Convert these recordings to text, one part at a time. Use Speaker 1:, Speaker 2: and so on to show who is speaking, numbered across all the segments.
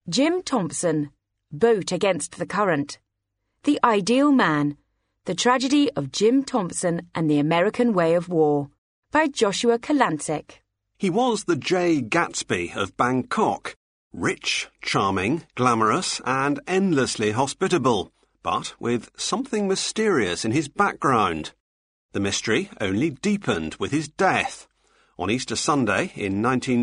Speaker 1: Jim Thompson, Boat Against the Current. The Ideal Man, The Tragedy of Jim Thompson and the American Way of War, by Joshua Kurlantzick.
Speaker 2: He was the J. Gatsby of Bangkok, rich, charming, glamorous and endlessly hospitable, but with something mysterious in his background. The mystery only deepened with his death. On Easter Sunday in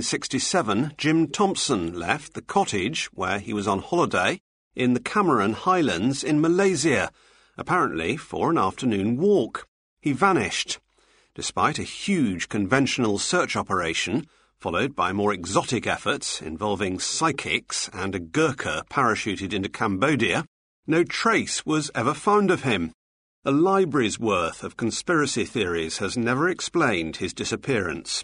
Speaker 2: 1967, Jim Thompson left the cottage where he was on holiday in the Cameron Highlands in Malaysia, apparently for an afternoon walk. He vanished. Despite a huge conventional search operation, followed by more exotic efforts involving psychics and a Gurkha parachuted into Cambodia, no trace was ever found of him. A library's worth of conspiracy theories has never explained his disappearance.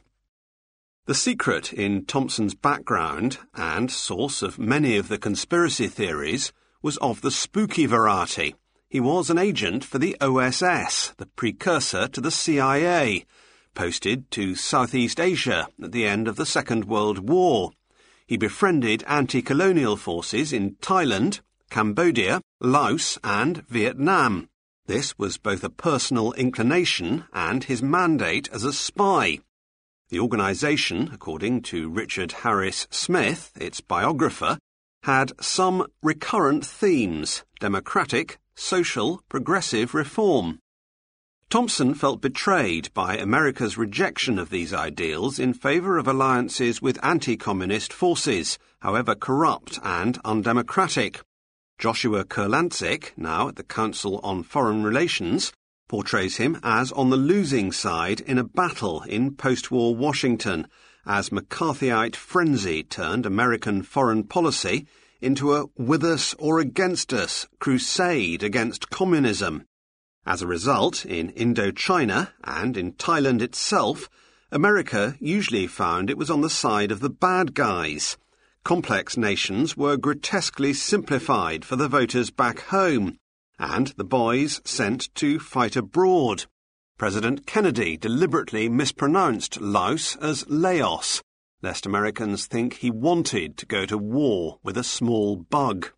Speaker 2: The secret in Thompson's background, and source of many of the conspiracy theories, was of the spooky variety. He was an agent for the OSS, the precursor to the CIA, posted to Southeast Asia at the end of the Second World War. He befriended anti-colonial forces in Thailand, Cambodia, Laos and Vietnam. This was both a personal inclination and his mandate as a spy. The organisation, according to Richard Harris Smith, its biographer, had some recurrent themes: democratic, social, progressive reform. Thompson felt betrayed by America's rejection of these ideals in favour of alliances with anti-communist forces, however corrupt and undemocratic. Joshua Kurlantzick, now at the Council on Foreign Relations, portrays him as on the losing side in a battle in post-war Washington, as McCarthyite frenzy turned American foreign policy into a with us or against us crusade against communism. As a result, in Indochina and in Thailand itself, America usually found it was on the side of the bad guys. Complex nations were grotesquely simplified for the voters back home, and the boys sent to fight abroad. President Kennedy deliberately mispronounced Laos as Laos, lest Americans think he wanted to go to war with a small bug.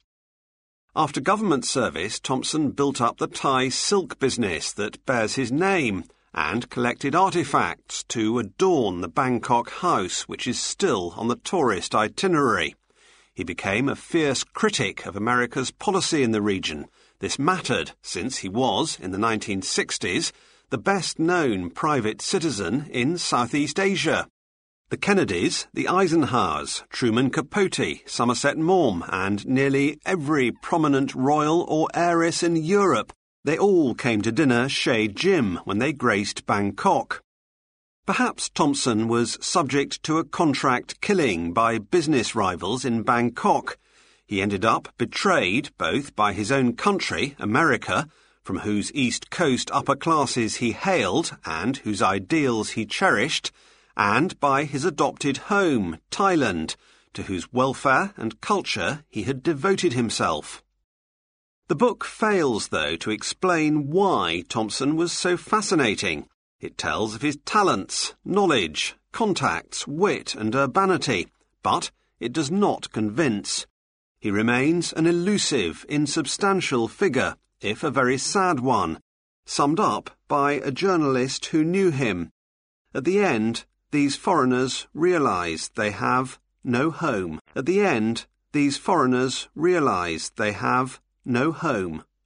Speaker 2: After government service, Thompson built up the Thai silk business that bears his name, and collected artefacts to adorn the Bangkok house, which is still on the tourist itinerary. He became a fierce critic of America's policy in the region. This mattered, since he was, in the 1960s, the best-known private citizen in Southeast Asia. The Kennedys, the Eisenhowers, Truman Capote, Somerset Maugham, and nearly every prominent royal or heiress in Europe, they all came to dinner chez Jim when they graced Bangkok. Perhaps Thompson was subject to a contract killing by business rivals in Bangkok. He ended up betrayed both by his own country, America, from whose East Coast upper classes he hailed and whose ideals he cherished, and by his adopted home, Thailand, to whose welfare and culture he had devoted himself. The book fails, though, to explain why Thompson was so fascinating. It tells of his talents, knowledge, contacts, wit and urbanity, but it does not convince. He remains an elusive, insubstantial figure, if a very sad one, summed up by a journalist who knew him. At the end, these foreigners realise they have no home. At the end, these foreigners realise they have no home.